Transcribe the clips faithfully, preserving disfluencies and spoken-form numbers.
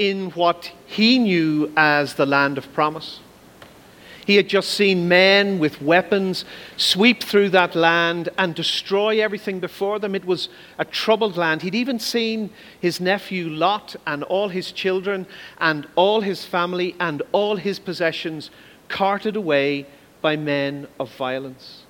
in what he knew as the land of promise. He had just seen men with weapons sweep through that land and destroy everything before them. It was a troubled land. He'd even seen his nephew Lot and all his children and all his family and all his possessions carted away by men of violence.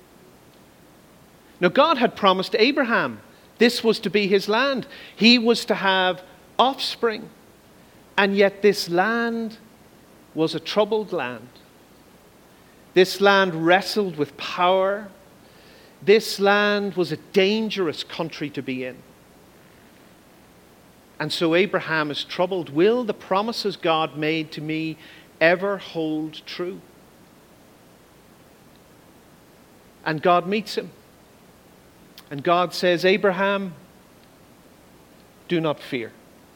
Now, God had promised Abraham this was to be his land. He was to have offspring. And yet this land was a troubled land. This land wrestled with power. This land was a dangerous country to be in. And so Abraham is troubled. Will the promises God made to me ever hold true? And God meets him. And God says, Abraham, do not fear.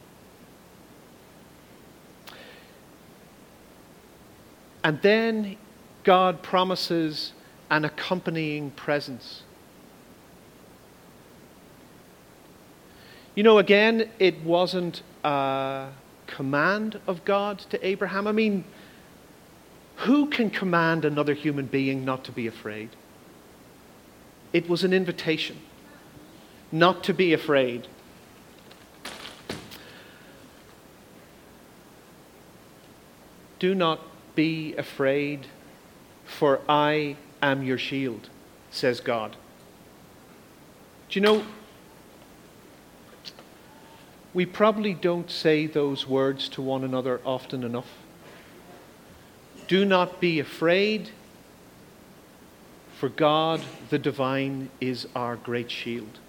And then God promises an accompanying presence. You know, again, it wasn't a command of God to Abraham. I mean, who can command another human being not to be afraid? It was an invitation not to be afraid. Do not be afraid, for I am your shield, says God. Do you know, we probably don't say those words to one another often enough. Do not be afraid, for God the divine is our great shield.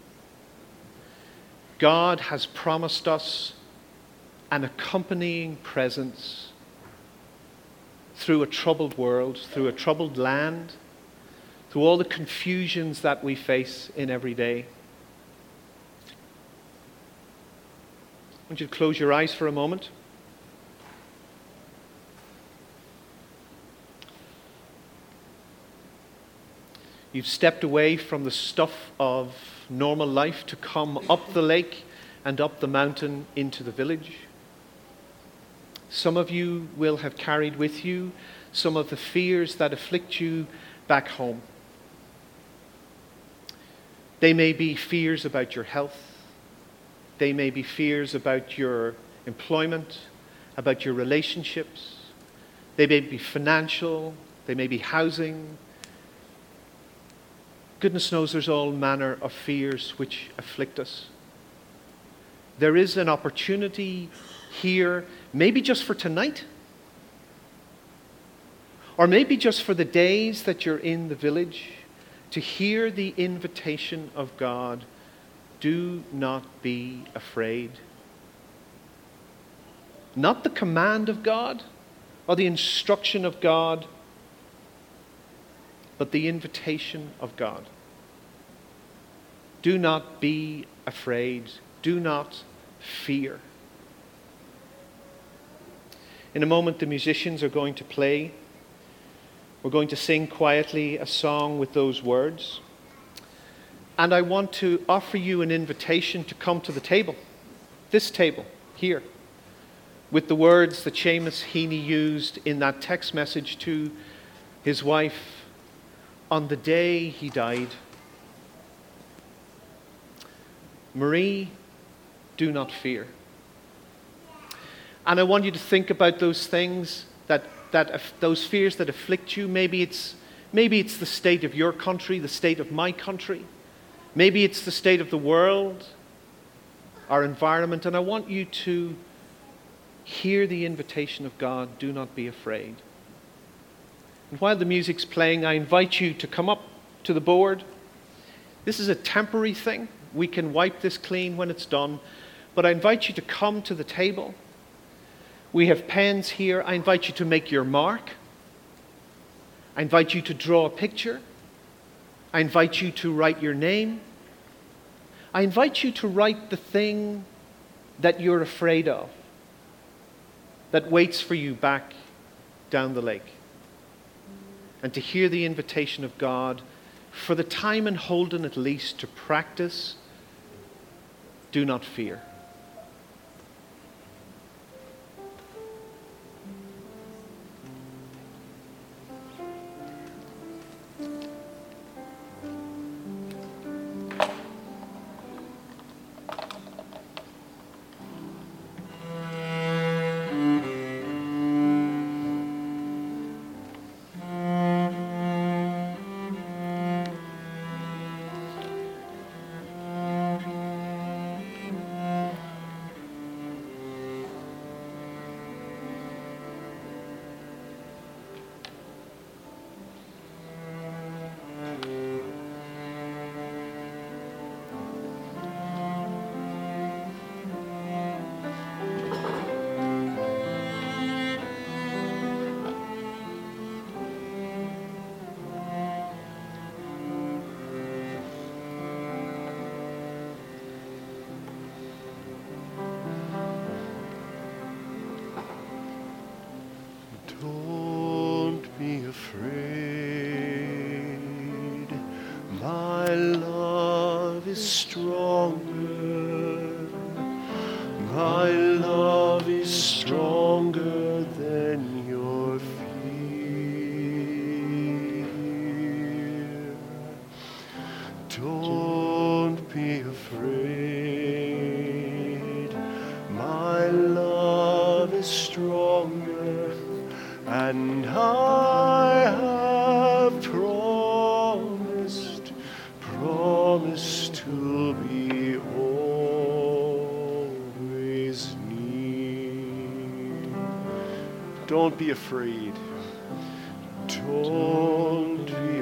God has promised us an accompanying presence through a troubled world, through a troubled land, through all the confusions that we face in every day. I want you to close your eyes for a moment. You've stepped away from the stuff of normal life to come up the lake and up the mountain into the village. Some of you will have carried with you some of the fears that afflict you back home. They may be fears about your health. They may be fears about your employment, about your relationships. They may be financial. They may be housing. Goodness knows there's all manner of fears which afflict us. There is an opportunity here, maybe just for tonight, or maybe just for the days that you're in the village, to hear the invitation of God. Do not be afraid. Not the command of God or the instruction of God, but the invitation of God. Do not be afraid. Do not fear. In a moment, the musicians are going to play. We're going to sing quietly a song with those words. And I want to offer you an invitation to come to the table, this table here, with the words that Seamus Heaney used in that text message to his wife on the day he died. Marie, do not fear. And I want you to think about those things, that, that those fears that afflict you. Maybe it's, maybe it's the state of your country, the state of my country. Maybe it's the state of the world, our environment. And I want you to hear the invitation of God, do not be afraid. And while the music's playing, I invite you to come up to the board. This is a temporary thing. We can wipe this clean when it's done. But I invite you to come to the table. We have pens here. I invite you to make your mark. I invite you to draw a picture. I invite you to write your name. I invite you to write the thing that you're afraid of, that waits for you back down the lake. And to hear the invitation of God, for the time in Holden at least, to practice, do not fear. Don't be afraid. My love is stronger. My love is stronger than your fear. Don't be afraid. My love is stronger, and I have promised, promised to be always near. Don't be afraid. Don't be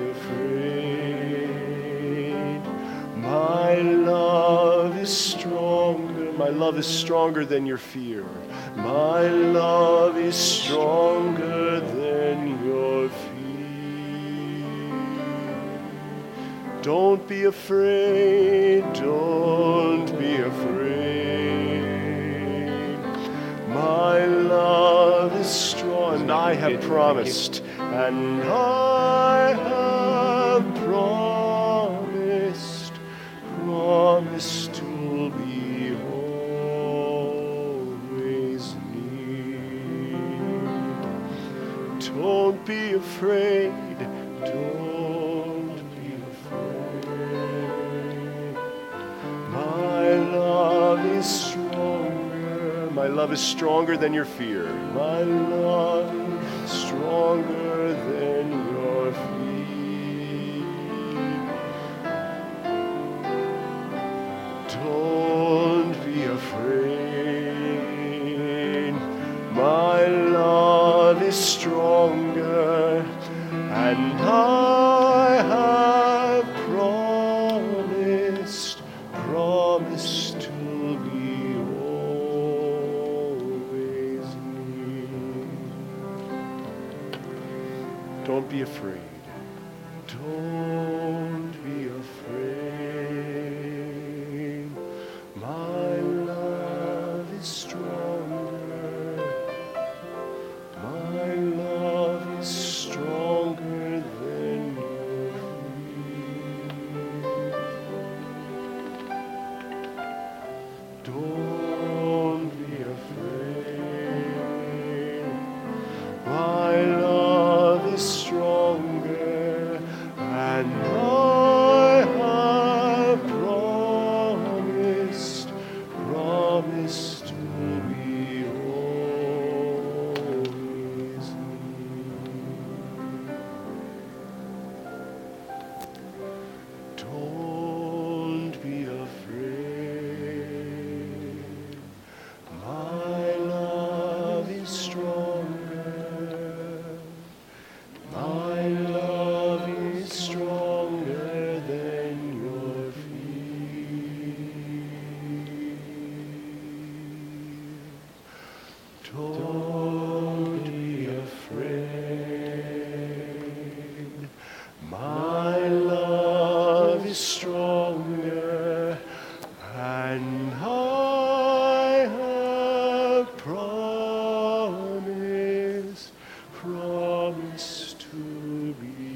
afraid. My love is stronger. My love is stronger than your fear. My love is stronger than your fear. Don't be afraid. Don't be afraid. My love is strong. And I have promised. And I have promised. Promised to be always near. Don't be afraid. Don't be afraid. My love is stronger. My love is stronger than your fear. My love is stronger than your fear. Don't be afraid. My love is stronger, and I have promised, promised to be always near. Don't be afraid. Don't be afraid. My love is stronger. My love is stronger than your fear. Don't be afraid. My love is stronger, and I have promised, promised to be always near. Don't be afraid. My love is stronger. My love is stronger than your fear. Don't be afraid. My love is stronger, and I have promised, promised to be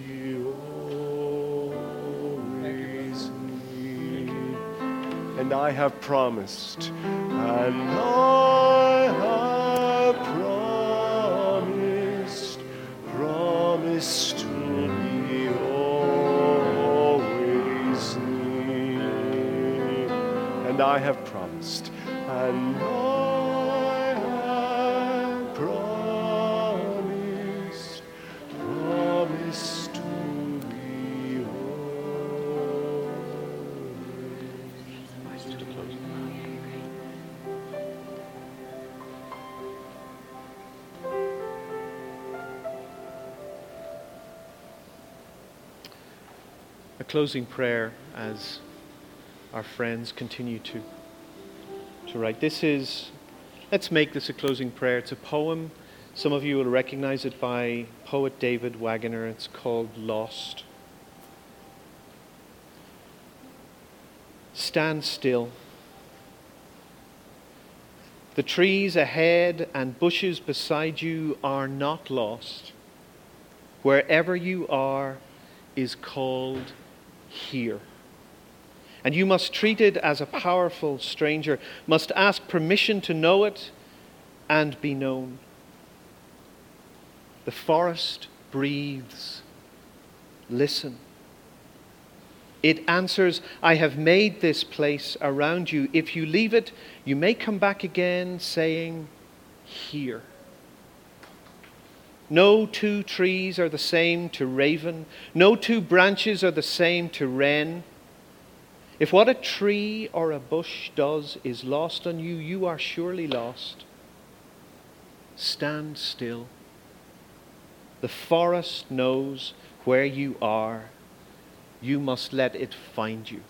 always near. And I have promised, and I have promised, promised to be always near. And I have promised, and I have promised, promised to be always. A closing prayer as our friends continue to, to write. This is, let's make this a closing prayer. It's a poem. Some of you will recognize it by poet David Wagoner. It's called Lost. Stand still. The trees ahead and bushes beside you are not lost. Wherever you are is called here. And you must treat it as a powerful stranger, must ask permission to know it and be known. The forest breathes. Listen. It answers, I have made this place around you. If you leave it, you may come back again saying, here. No two trees are the same to raven. No two branches are the same to wren. If what a tree or a bush does is lost on you, you are surely lost. Stand still. The forest knows where you are. You must let it find you.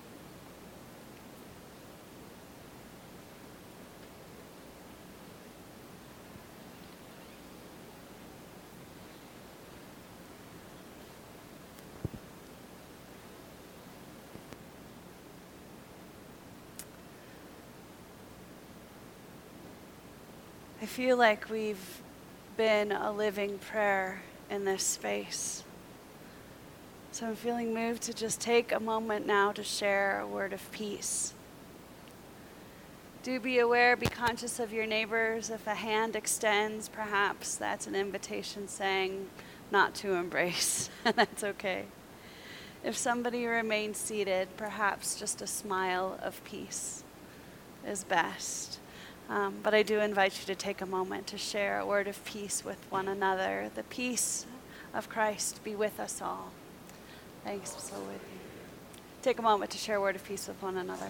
I feel like we've been a living prayer in this space. So I'm feeling moved to just take a moment now to share a word of peace. Do be aware, be conscious of your neighbors. If a hand extends, perhaps that's an invitation saying not to embrace, and that's okay. If somebody remains seated, perhaps just a smile of peace is best. Um, but I do invite you to take a moment to share a word of peace with one another. The peace of Christ be with us all. Thanks, so with you. Take a moment to share a word of peace with one another.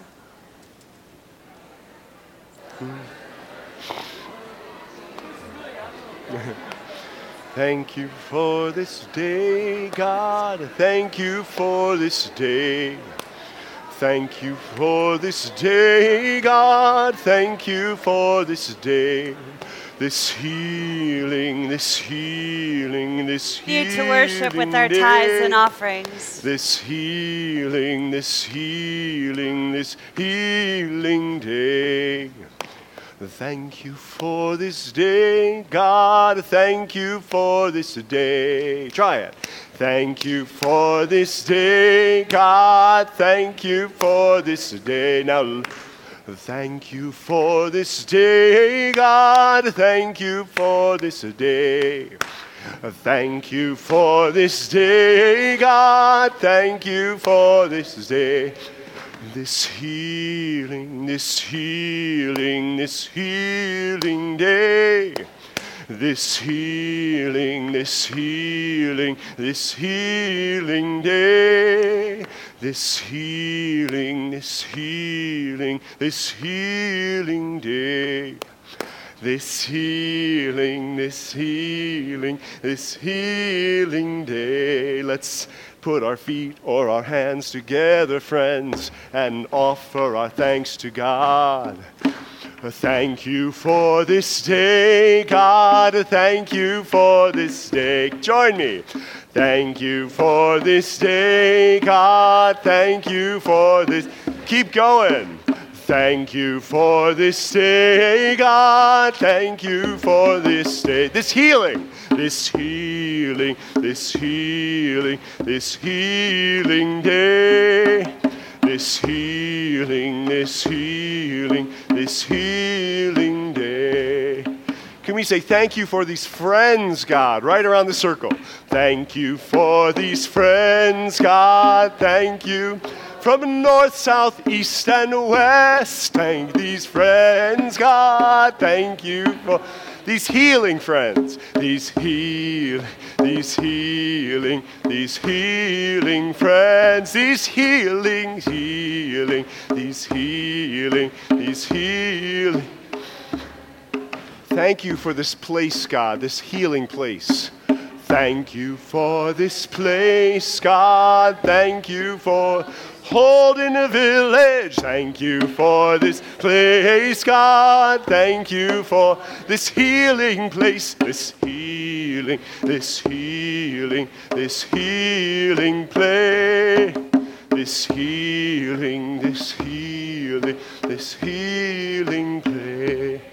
Thank you for this day, God. Thank you for this day. Thank you for this day, God. Thank you for this day. This healing, this healing, this healing. You to worship with our tithes and offerings. This healing, this healing, this healing day. Thank you for this day, God. Thank you for this day. Try it. Thank you for this day, God. Thank you for this day. Now, thank you for this day, God. Thank you for this day. Thank you for this day, God. Thank you for this day. This healing, this healing, this healing day. This healing, this healing, this healing day. This healing, this healing, this healing day. This healing, this healing, this healing day. Let's put our feet or our hands together, friends, and offer our thanks to God. Thank you for this day, God. Thank you for this day. Join me. Thank you for this day, God. Thank you for this. Keep going. Thank you for this day, God. Thank you for this day. This healing. This healing. This healing. This healing day. This healing, this healing, this healing day. Can we say thank you for these friends, God, right around the circle? Thank you for these friends, God. Thank you. From north, south, east, and west. Thank these friends, God. Thank you for these healing friends. These heal, these healing, these healing friends. These healing, healing, these healing, these healing. Thank you for this place, God, this healing place. Thank you for this place, God. Thank you for holding a village. Thank you for this place, God. Thank you for this healing place. This healing, this healing, this healing place. This healing, this healing, this healing place.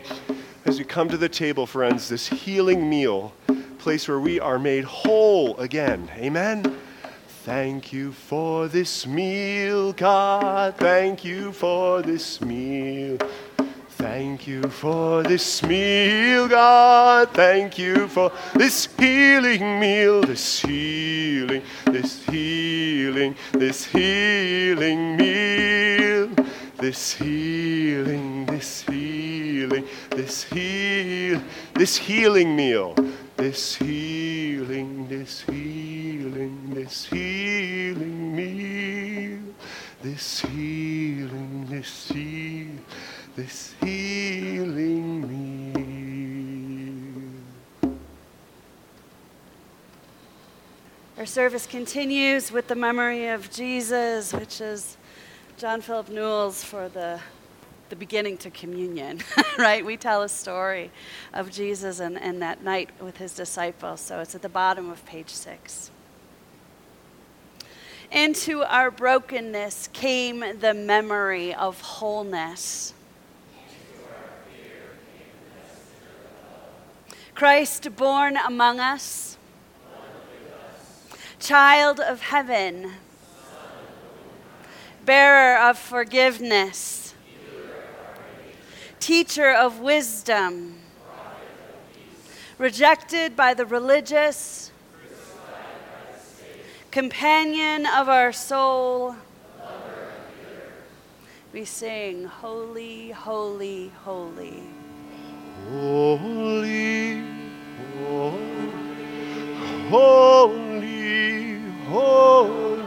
come to the table, friends, this healing meal, place where we are made whole again. Amen? Thank you for this meal, God. Thank you for this meal. Thank you for this meal, God. Thank you for this healing meal, this healing, this healing, this healing meal, this healing, this healing, this heal, this healing meal, this healing, this healing, this healing meal, this healing, this healing. This healing meal. Our service continues with the memory of Jesus, which is John Philip Newell's for the, the beginning to communion, right? We tell a story of Jesus and, and that night with his disciples. So it's at the bottom of page six. Into our brokenness came the memory of wholeness. Christ born among us, child of heaven, bearer of forgiveness, teacher of wisdom, rejected by the religious, companion of our soul. We sing, holy, holy, holy. Holy, holy, holy, holy,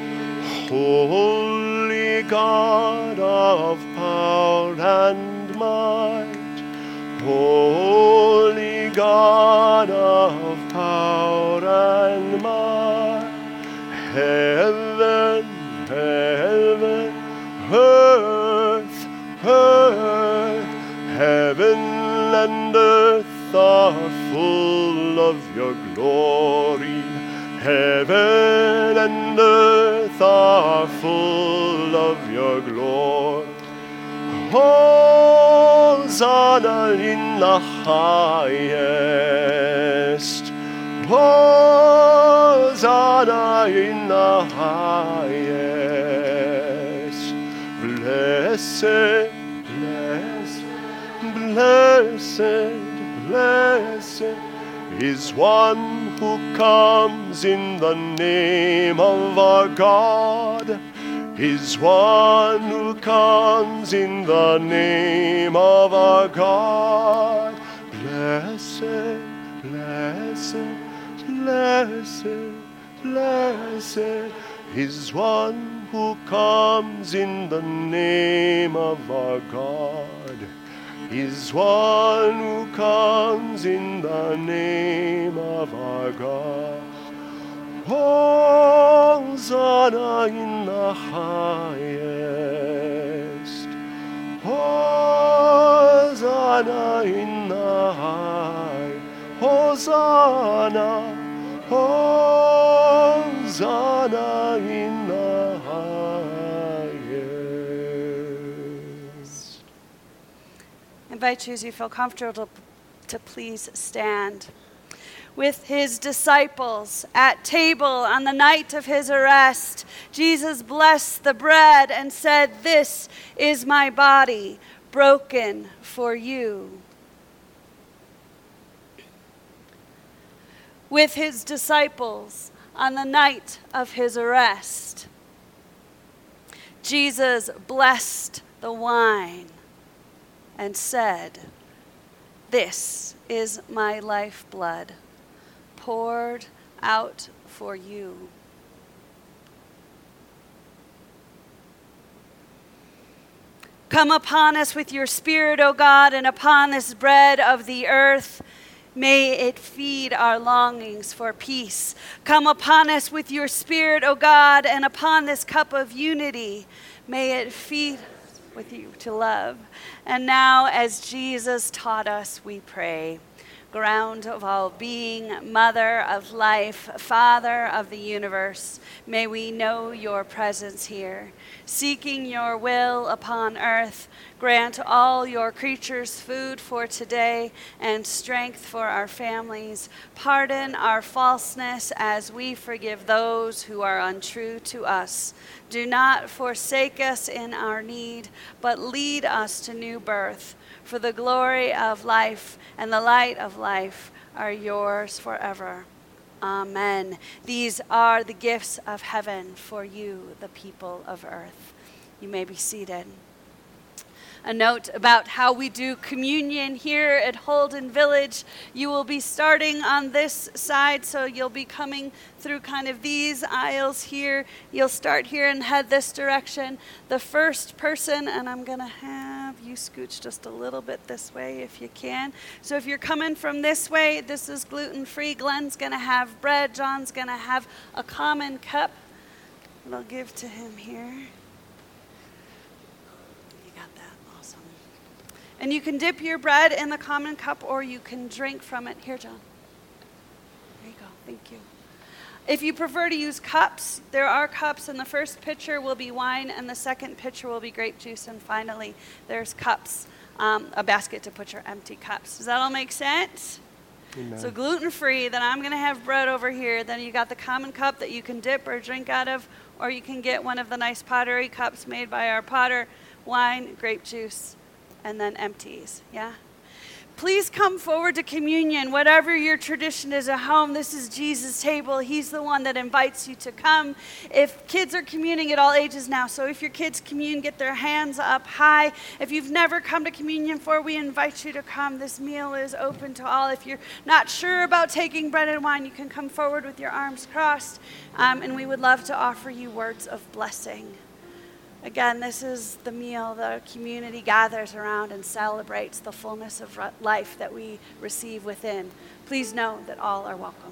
holy God of power and might, holy God of power and might, heaven, heaven, earth, earth, heaven and earth are full of your glory. Heaven and earth are full of your glory. Hosanna in the highest. Hosanna in the highest. Blessed, blessed, blessed, blessed is one who comes in the name of our God. Is one who comes in the name of our God. Blessed, blessed, blessed, blessed is one who comes in the name of our God. Is one who comes in the name of our God. Hosanna in the highest. Hosanna in the high. Hosanna. Hosanna in the highest. I invite you, as you feel comfortable, to please stand. With his disciples at table on the night of his arrest, Jesus blessed the bread and said, "This is my body, broken for you." With his disciples on the night of his arrest, Jesus blessed the wine and said, "This is my lifeblood, poured out for you." Come upon us with your Spirit, O God, and upon this bread of the earth, may it feed our longings for peace. Come upon us with your Spirit, O God, and upon this cup of unity, may it feed with you to love. And now, as Jesus taught us, we pray. Ground of all being, mother of life, father of the universe, may we know your presence here. Seeking your will upon earth, grant all your creatures food for today and strength for our families. Pardon our falseness as we forgive those who are untrue to us. Do not forsake us in our need, but lead us to new birth. For the glory of life and the light of life are yours forever. Amen. These are the gifts of heaven for you, the people of earth. You may be seated. A note about how we do communion here at Holden Village. You will be starting on this side, so you'll be coming through kind of these aisles here. You'll start here and head this direction. The first person, and I'm going to have you scooch just a little bit this way if you can. So if you're coming from this way, this is gluten-free. Glenn's going to have bread. John's going to have a common cup that I'll give to him here. And you can dip your bread in the common cup or you can drink from it. Here, John. There you go. Thank you. If you prefer to use cups, there are cups, and the first pitcher will be wine, and the second pitcher will be grape juice, and finally, there's cups, um, a basket to put your empty cups. Does that all make sense? Amen. So gluten-free, then I'm going to have bread over here. Then you got the common cup that you can dip or drink out of, or you can get one of the nice pottery cups made by our potter, wine, grape juice, and then empties, yeah? Please come forward to communion. Whatever your tradition is at home, this is Jesus' table. He's the one that invites you to come. If kids are communing at all ages now, so if your kids commune, get their hands up high. If you've never come to communion before, we invite you to come. This meal is open to all. If you're not sure about taking bread and wine, you can come forward with your arms crossed, um, and we would love to offer you words of blessing. Again, this is the meal the community gathers around and celebrates the fullness of life that we receive within. Please know that all are welcome.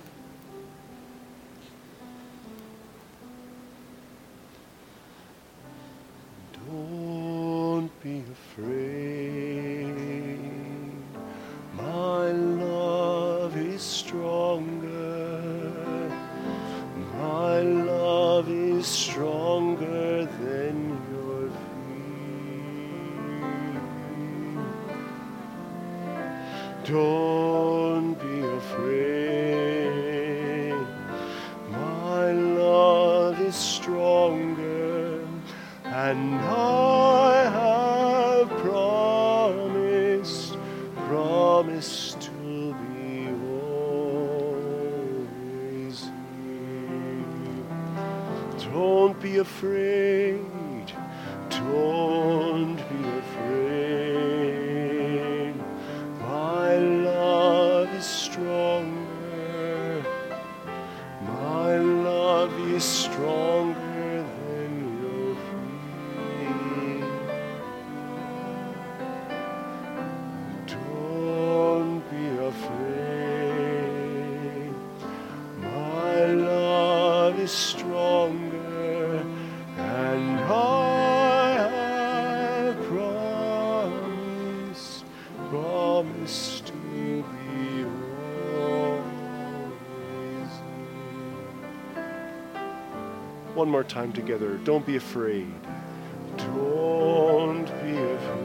Don't be afraid. My love is stronger. My love is stronger than your fear. Don't be afraid. My love is stronger, and I have promised, promised to be always here. Don't be afraid. Don't be afraid. My love is stronger. My love is stronger than your fear. Don't be afraid. My love is stronger, and I have promised, promised to be always here. One more time together. Don't be afraid. Don't be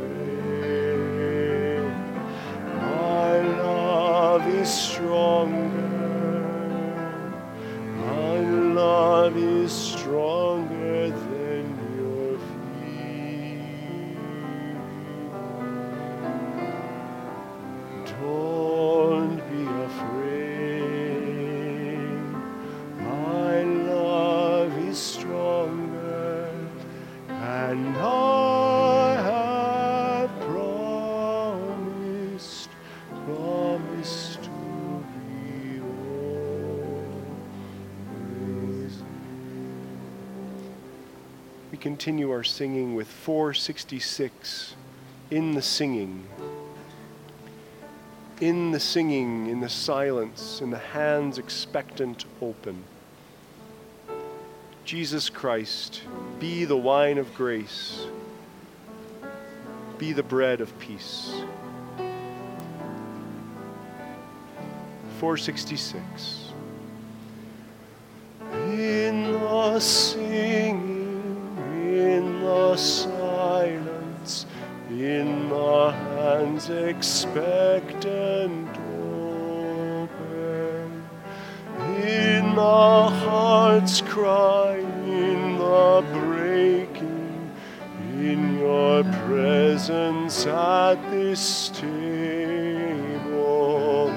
afraid. My love is stronger. My love is stronger than your fear. Don't be afraid. My love is stronger, and I have promised, promised to be always. We continue our singing with four sixty-six, In the Singing. In the singing, in the silence, in the hands expectant open. Jesus Christ, be the wine of grace. be the bread of peace. four sixty-six. In the singing, in the silence, in the hands expectant open, in the heart's cry, in the breaking, in your presence at this table,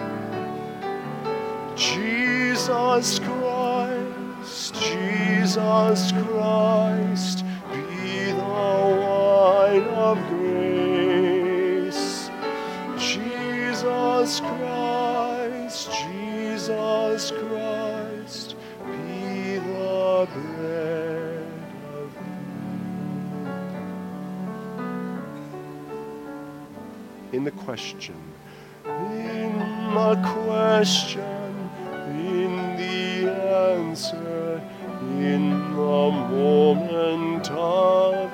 Jesus Christ, Jesus Christ, be the wine of grace. Jesus Christ, Jesus Christ, be the bread of peace. In the question, in the question, in the answer, in the moment of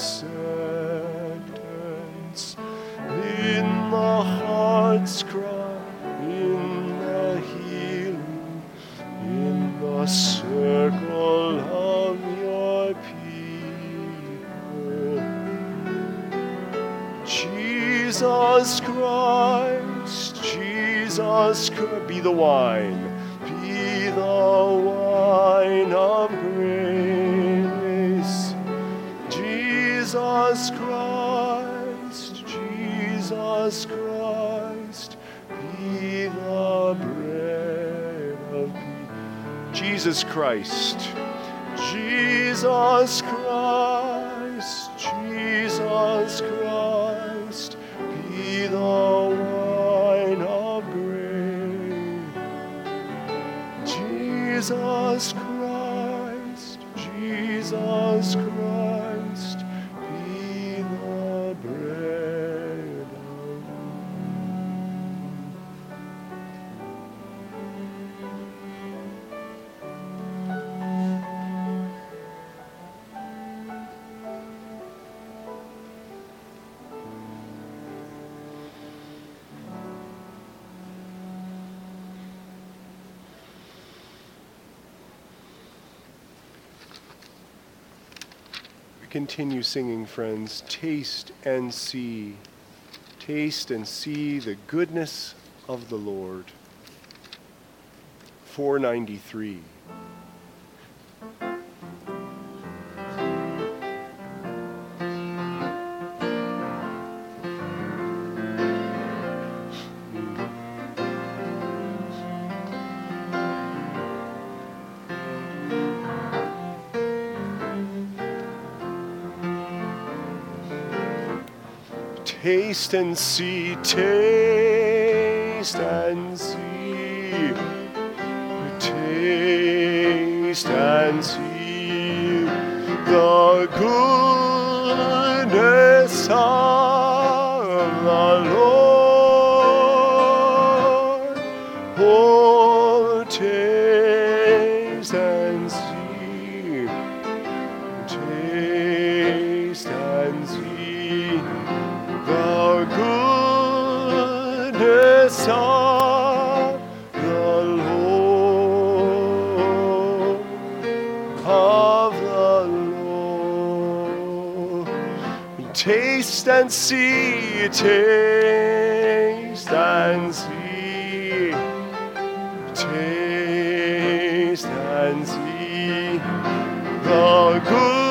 acceptance, in the heart's cry, in the healing, in the circle of your people. Jesus Christ, Jesus Christ, be the wine. Be the wine of grace. Jesus Christ, Jesus Christ, be the bread of peace. Jesus Christ, Jesus Christ, Jesus Christ, be the wine of grace. Jesus Christ, Jesus Christ, be the bread of Continue singing, friends. Taste and see. Taste and see the goodness of the Lord. four ninety-three. Taste and see, taste and see, taste and see the goodness of the Lord. Oh, taste and see, taste and see the goodness of the Lord, of the Lord. Taste and see, taste and see, taste and see the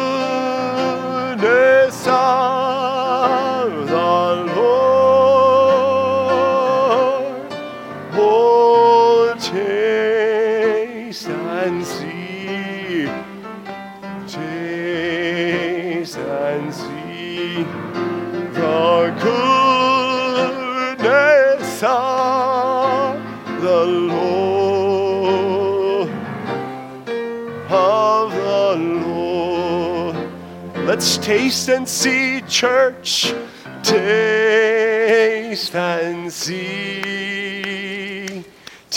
goodness of the Lord. Oh, taste and see, taste and see the goodness of the Lord, of the Lord. Let's taste and see, church. Taste and see,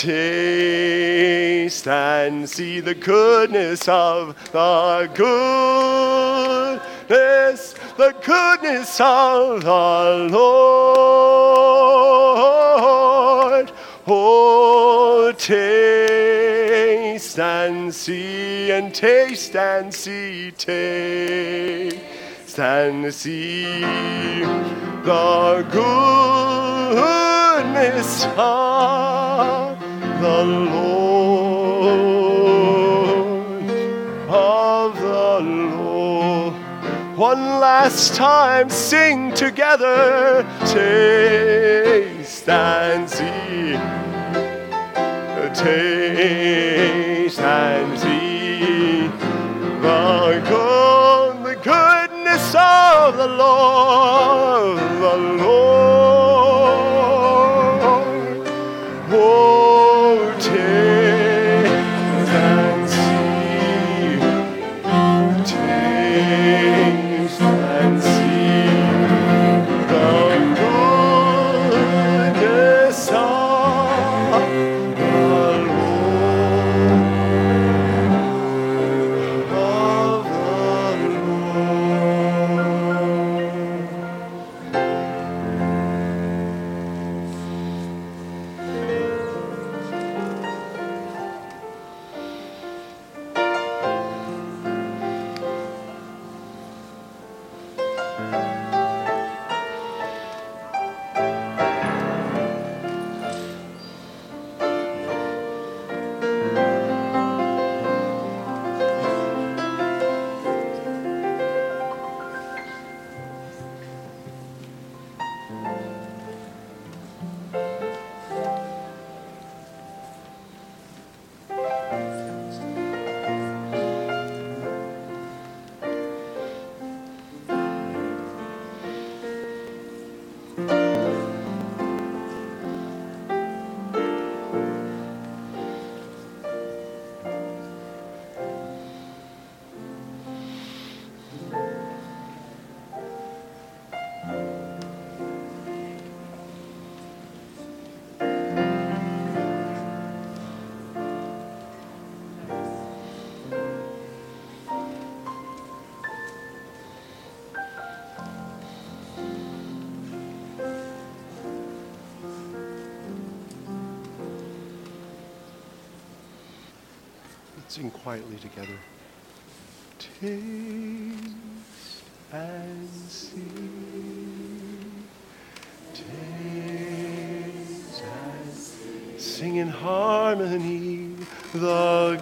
taste and see the goodness of the goodness the goodness of the Lord. Oh, taste and see, and taste and see, taste and see the goodness of the Lord, of the Lord. One last time, sing together, taste and see, taste and see the good, the goodness of the Lord, the Lord. Oh, taste and see, taste and see the goodness of the Lord, of the Sing quietly together. Taste and see. Taste and see. Sing in harmony the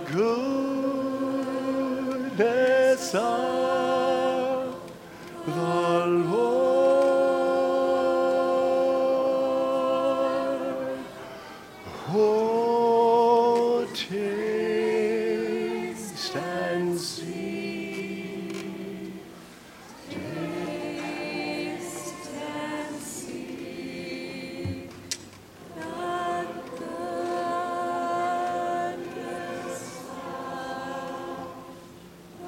goodness of the Lord. Oh, taste and see, taste and see the goodness of the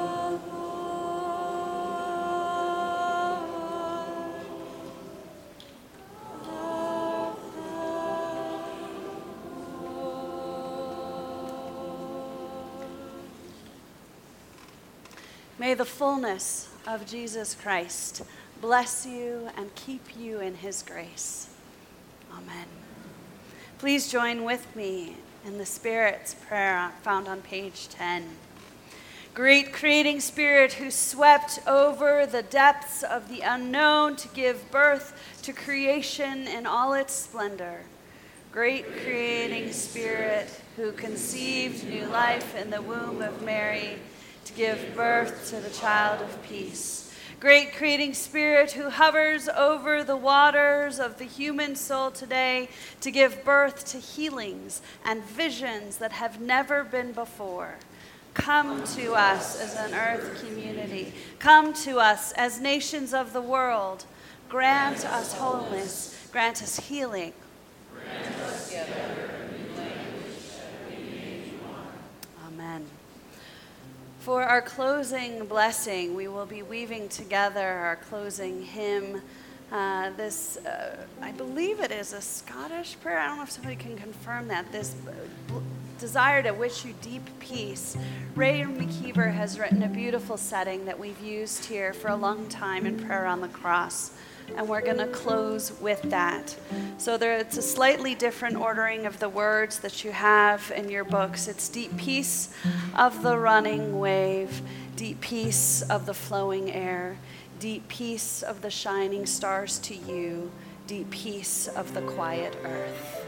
May the fullness of Jesus Christ bless you and keep you in his grace. Amen. Please join with me in the Spirit's prayer found on page ten. Great creating Spirit who swept over the depths of the unknown to give birth to creation in all its splendor. Great creating Spirit who conceived new life in the womb of Mary to give birth to the child of peace. Great creating Spirit who hovers over the waters of the human soul today to give birth to healings and visions that have never been before. Come to us as an earth community. Come to us as nations of the world. Grant us wholeness. Grant us healing. Grant us together a new language that we may be one. Amen. For our closing blessing, we will be weaving together our closing hymn, Uh, this, uh, I believe it is a Scottish prayer. I don't know if somebody can confirm that. This uh, desire to wish you deep peace. Ray McKeever has written a beautiful setting that we've used here for a long time in Prayer on the Cross. And we're going to close with that. So there, it's a slightly different ordering of the words that you have in your books. It's deep peace of the running wave, deep peace of the flowing air, deep peace of the shining stars to you, deep peace of the quiet earth.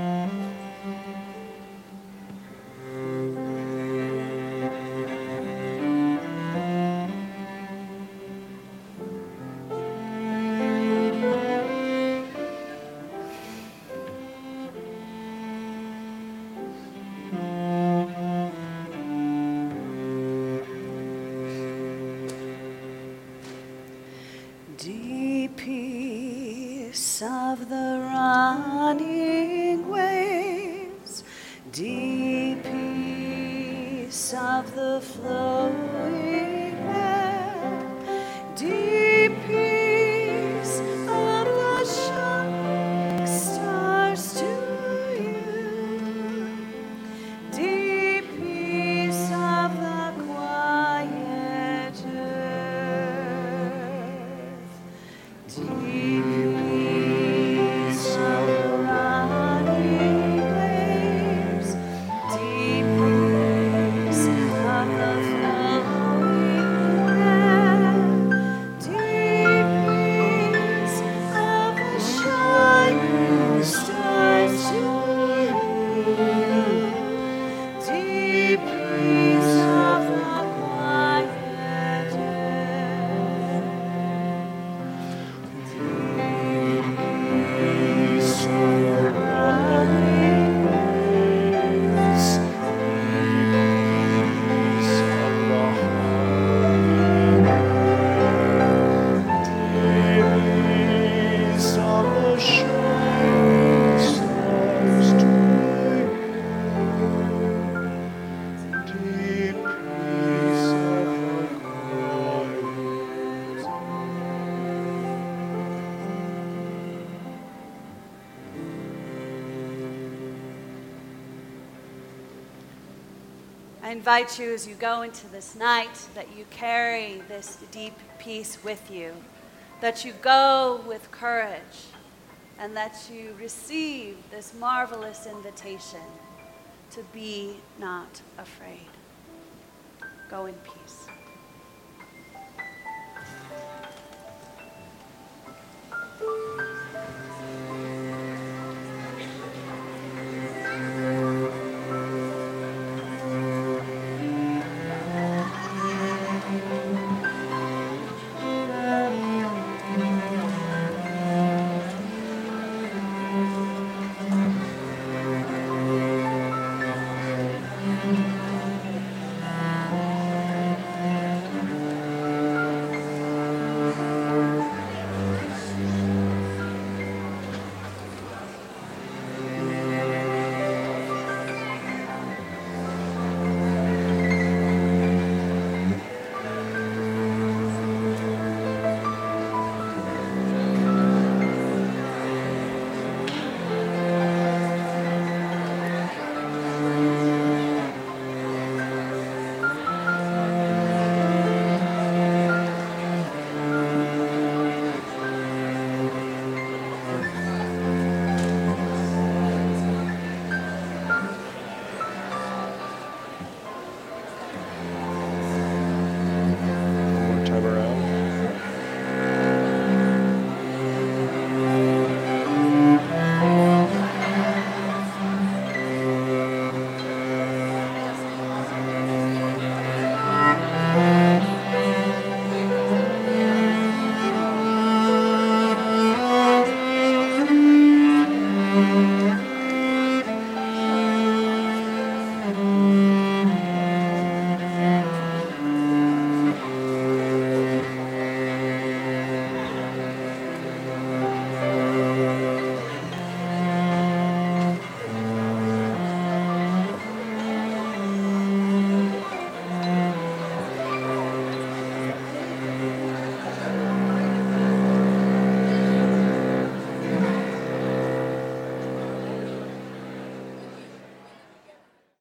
Deep peace of the running waves, deep peace of the flowing air, deep peace of the shining stars to you, deep peace of the quiet earth, deep peace of the running waves, deep peace of the flowing air, deep peace of the shining stars to you, deep peace of the quiet earth. Peace of the running waves, peace of the peace of the shining stars to deep peace of the quiet. I invite you as you go into this night that you carry this deep peace with you, that you go with courage, and that you receive this marvelous invitation to be not afraid. Go in peace.